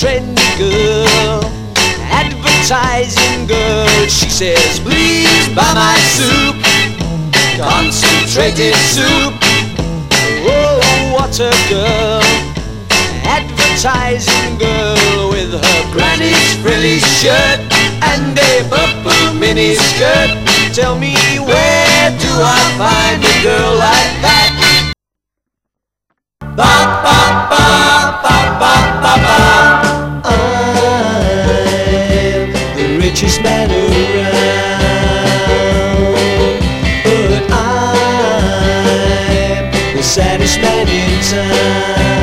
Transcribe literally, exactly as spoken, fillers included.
trendy girl, advertising girl. She says, please buy my soup, concentrated soup. Oh, what a girl, advertising girl, with her granny's frilly shirt and a purple mini skirt. Tell me, where do I find a girl like that? Ba ba ba ba ba ba ba. I'm the richest man around, but I'm the saddest man in town.